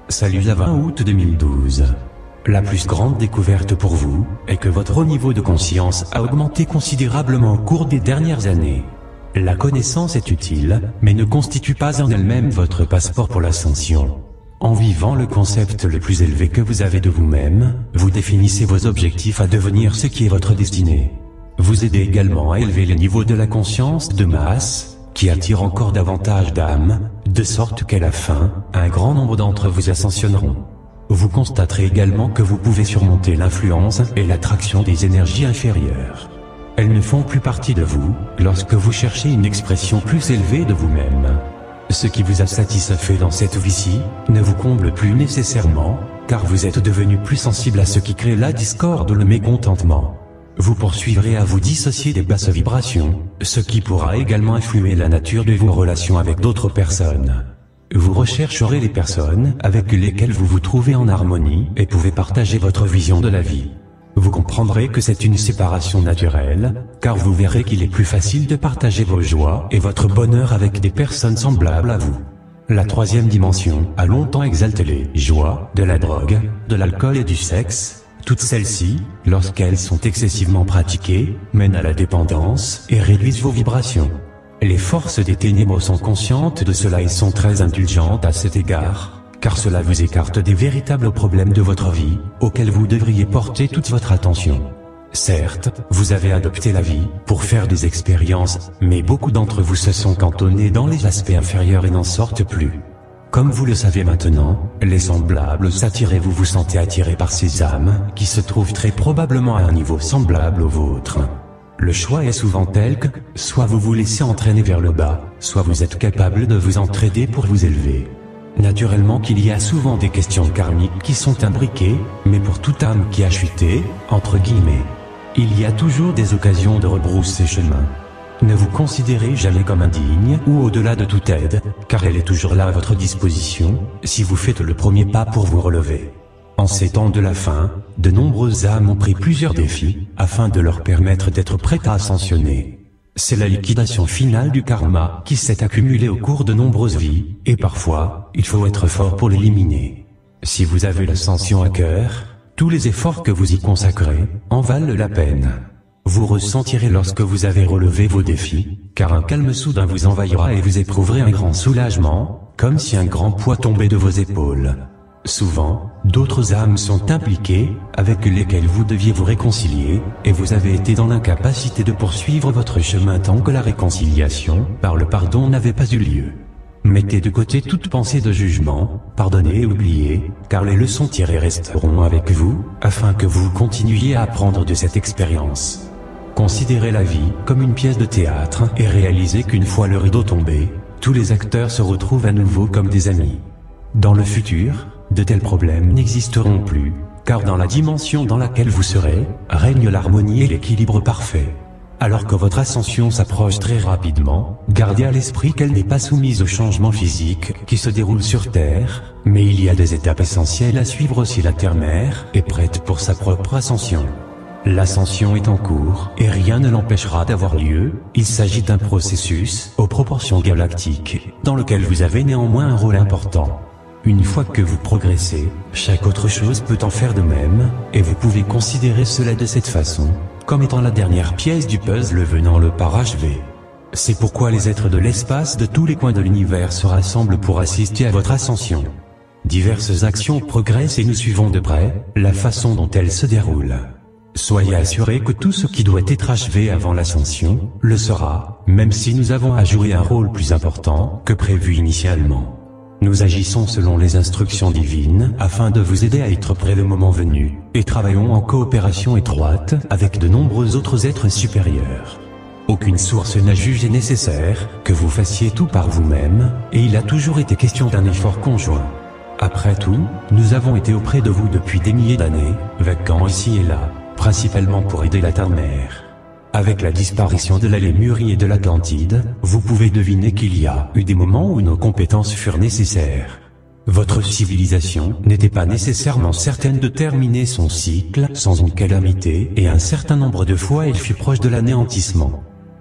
Salut à 20 août 2012. La plus grande découverte pour vous est que votre niveau de conscience a augmenté considérablement au cours des dernières années. La connaissance est utile, mais ne constitue pas en elle-même votre passeport pour l'ascension. En vivant le concept le plus élevé que vous avez de vous-même, vous définissez vos objectifs à devenir ce qui est votre destinée. Vous aidez également à élever les niveaux de la conscience de masse, qui attire encore davantage d'âmes, de sorte qu'à la fin, un grand nombre d'entre vous ascensionneront. Vous constaterez également que vous pouvez surmonter l'influence et l'attraction des énergies inférieures. Elles ne font plus partie de vous, lorsque vous cherchez une expression plus élevée de vous-même. Ce qui vous a satisfait dans cette vie-ci, ne vous comble plus nécessairement, car vous êtes devenu plus sensible à ce qui crée la discorde ou le mécontentement. Vous poursuivrez à vous dissocier des basses vibrations, ce qui pourra également influer la nature de vos relations avec d'autres personnes. Vous rechercherez les personnes avec lesquelles vous vous trouvez en harmonie et pouvez partager votre vision de la vie. Vous comprendrez que c'est une séparation naturelle, car vous verrez qu'il est plus facile de partager vos joies et votre bonheur avec des personnes semblables à vous. La troisième dimension a longtemps exalté les joies de la drogue, de l'alcool et du sexe. Toutes celles-ci, lorsqu'elles sont excessivement pratiquées, mènent à la dépendance et réduisent vos vibrations. Les forces des ténèbres sont conscientes de cela et sont très indulgentes à cet égard, car cela vous écarte des véritables problèmes de votre vie, auxquels vous devriez porter toute votre attention. Certes, vous avez adopté la vie pour faire des expériences, mais beaucoup d'entre vous se sont cantonnés dans les aspects inférieurs et n'en sortent plus. Comme vous le savez maintenant, les semblables s'attirent et vous vous sentez attiré par ces âmes, qui se trouvent très probablement à un niveau semblable au vôtre. Le choix est souvent tel que, soit vous vous laissez entraîner vers le bas, soit vous êtes capable de vous entraider pour vous élever. Naturellement qu'il y a souvent des questions karmiques qui sont imbriquées, mais pour toute âme qui a chuté, entre guillemets, il y a toujours des occasions de rebrousser chemin. Ne vous considérez jamais comme indigne ou au-delà de toute aide, car elle est toujours là à votre disposition, si vous faites le premier pas pour vous relever. En ces temps de la fin, de nombreuses âmes ont pris plusieurs défis, afin de leur permettre d'être prêtes à ascensionner. C'est la liquidation finale du karma qui s'est accumulé au cours de nombreuses vies, et parfois, il faut être fort pour l'éliminer. Si vous avez l'ascension à cœur, tous les efforts que vous y consacrez en valent la peine. Vous ressentirez lorsque vous avez relevé vos défis, car un calme soudain vous envahira et vous éprouverez un grand soulagement, comme si un grand poids tombait de vos épaules. Souvent, d'autres âmes sont impliquées, avec lesquelles vous deviez vous réconcilier, et vous avez été dans l'incapacité de poursuivre votre chemin tant que la réconciliation, par le pardon, n'avait pas eu lieu. Mettez de côté toute pensée de jugement, pardonnez et oubliez, car les leçons tirées resteront avec vous, afin que vous continuiez à apprendre de cette expérience. Considérez la vie comme une pièce de théâtre et réalisez qu'une fois le rideau tombé, tous les acteurs se retrouvent à nouveau comme des amis. Dans le futur, de tels problèmes n'existeront plus, car dans la dimension dans laquelle vous serez, règne l'harmonie et l'équilibre parfait. Alors que votre ascension s'approche très rapidement, gardez à l'esprit qu'elle n'est pas soumise aux changements physiques qui se déroulent sur Terre, mais il y a des étapes essentielles à suivre si la Terre-mère est prête pour sa propre ascension. L'ascension est en cours, et rien ne l'empêchera d'avoir lieu. Il s'agit d'un processus, aux proportions galactiques, dans lequel vous avez néanmoins un rôle important. Une fois que vous progressez, chaque autre chose peut en faire de même, et vous pouvez considérer cela de cette façon, comme étant la dernière pièce du puzzle venant le parachever. C'est pourquoi les êtres de l'espace de tous les coins de l'univers se rassemblent pour assister à votre ascension. Diverses actions progressent et nous suivons de près la façon dont elles se déroulent. Soyez assurés que tout ce qui doit être achevé avant l'ascension, le sera, même si nous avons à jouer un rôle plus important que prévu initialement. Nous agissons selon les instructions divines afin de vous aider à être prêt le moment venu, et travaillons en coopération étroite avec de nombreux autres êtres supérieurs. Aucune source n'a jugé nécessaire que vous fassiez tout par vous-même, et il a toujours été question d'un effort conjoint. Après tout, nous avons été auprès de vous depuis des milliers d'années, vaquant ici et là, principalement pour aider la Terre-mère. Avec la disparition de la Lémurie et de l'Atlantide, vous pouvez deviner qu'il y a eu des moments où nos compétences furent nécessaires. Votre civilisation n'était pas nécessairement certaine de terminer son cycle sans une calamité, et un certain nombre de fois elle fut proche de l'anéantissement.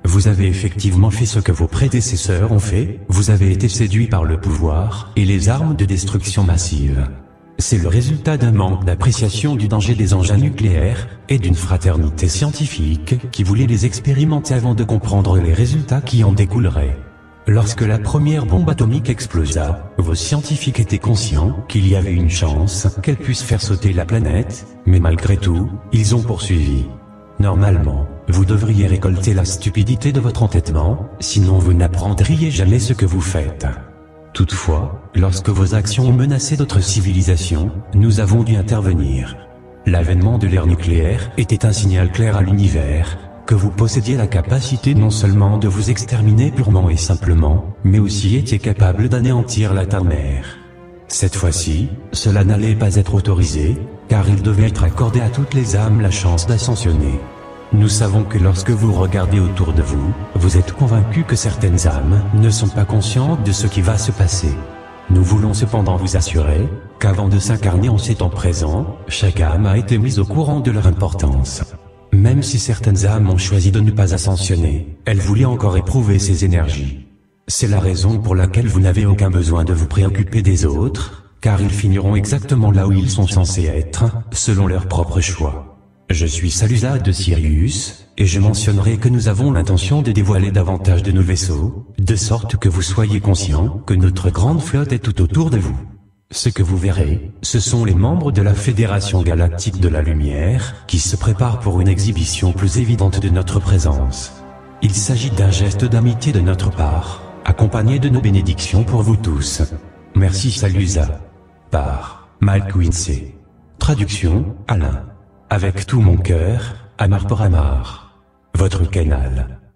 Vous avez effectivement fait ce que vos prédécesseurs ont fait, vous avez été séduit par le pouvoir et les armes de destruction massive. C'est le résultat d'un manque d'appréciation du danger des engins nucléaires, et d'une fraternité scientifique qui voulait les expérimenter avant de comprendre les résultats qui en découleraient. Lorsque la première bombe atomique explosa, vos scientifiques étaient conscients qu'il y avait une chance qu'elle puisse faire sauter la planète, mais malgré tout, ils ont poursuivi. Normalement, vous devriez récolter la stupidité de votre entêtement, sinon vous n'apprendriez jamais ce que vous faites. Toutefois, lorsque vos actions ont menacé d'autres civilisations, nous avons dû intervenir. L'avènement de l'ère nucléaire était un signal clair à l'univers, que vous possédiez la capacité non seulement de vous exterminer purement et simplement, mais aussi étiez capable d'anéantir la Terre-mère. Cette fois-ci, cela n'allait pas être autorisé, car il devait être accordé à toutes les âmes la chance d'ascensionner. Nous savons que lorsque vous regardez autour de vous, vous êtes convaincu que certaines âmes ne sont pas conscientes de ce qui va se passer. Nous voulons cependant vous assurer qu'avant de s'incarner en ces temps présents, chaque âme a été mise au courant de leur importance. Même si certaines âmes ont choisi de ne pas ascensionner, elles voulaient encore éprouver ces énergies. C'est la raison pour laquelle vous n'avez aucun besoin de vous préoccuper des autres, car ils finiront exactement là où ils sont censés être, selon leur propre choix. Je suis Salusa de Sirius, et je mentionnerai que nous avons l'intention de dévoiler davantage de nos vaisseaux, de sorte que vous soyez conscients que notre grande flotte est tout autour de vous. Ce que vous verrez, ce sont les membres de la Fédération Galactique de la Lumière, qui se préparent pour une exhibition plus évidente de notre présence. Il s'agit d'un geste d'amitié de notre part, accompagné de nos bénédictions pour vous tous. Merci Salusa. Par Mike Quincy. Traduction, Alain. Avec tout mon cœur, Amar pour Amar. Votre canal.